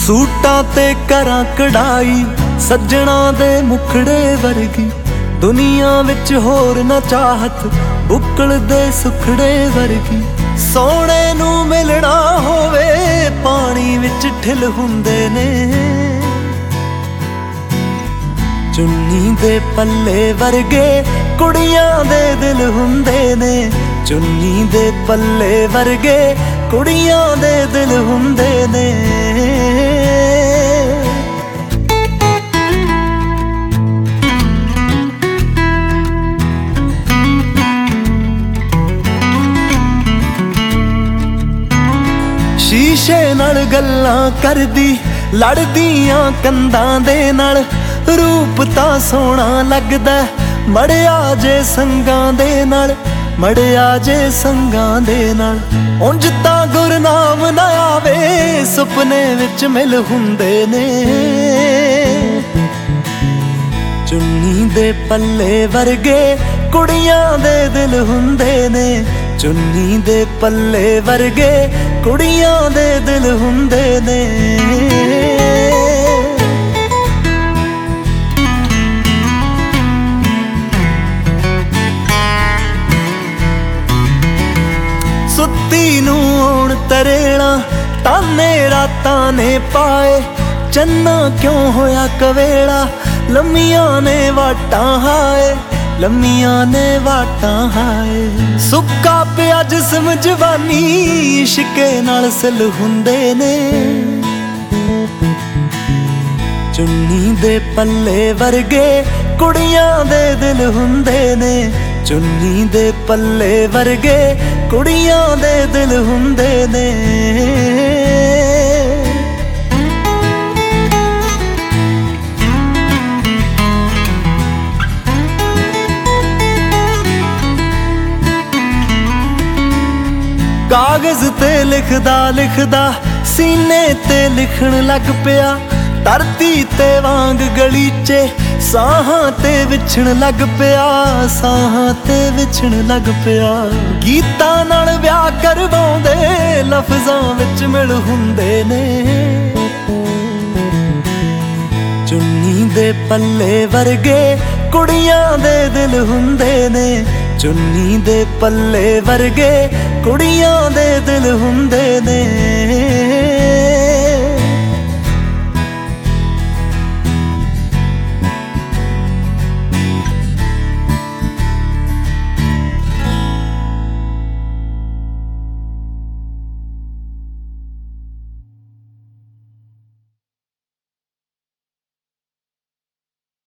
सूटां ते करां कढ़ाई सज्जणा दे मुखड़े वर्गी दुनिया विच होर ना चाहत बुक्कल दे सुखड़े वर्गी सोहणे नूं मिलना होवे पानी विच ठिल हुंदे ने चुन्नी दे पल्ले वर्गे कुड़ियां दे दिल हुंदे ने चुन्नी दे पल्ले वर्गे कुड़ियां दे दिल हुंदे ने शीशे नाल गल्लां करदी लड़दियां कंधां दे नाल रूप तां सोहना लगदा मड़िया जे संगां दे नाल मड़िया जे संगां दे नाल उंज तां गुरनाम ना आवे सुपने विच मिल हुंदे ने चुन्नी दे पल्ले वर्गे कुड़ियां दे दिल हुंदे ने चुन्नी दे पल्ले वर्गे कुड़ियां दे दिल हुंदे ने सुत्ती नूं आउण तरेड़ा ताने रातां ने पाए चन्ना क्यों होया कवेला लम्मियां ने वाटां हाए लम्मियां ने वाटां हाए सुक्का पिया जिस्म जवानी इश्के नाल सिल हुंदे ने चुन्नी दे पल्ले वर्गे कुड़ियां दे दिल हुंदे ने चुन्नी दे पल्ले वर्गे कुड़ियां दे दिल हुंदे ने कागज ते लिखदा लिखदा सीने ते लिखण लग पिया धरती ते वांग गलीचे साहां ते विछण लग पिया साहां ते विछण लग पिया गीतां नाल ब्याह करवाउंदे लफ्ज़ां विच मिल हुंदे ने चुन्नी दे पल्ले वर्गे कुड़ियां दे दिल हुंदे ने चुन्नी दे पल्ले वर्गे कुड़ियां दे दिल हुंदे ने।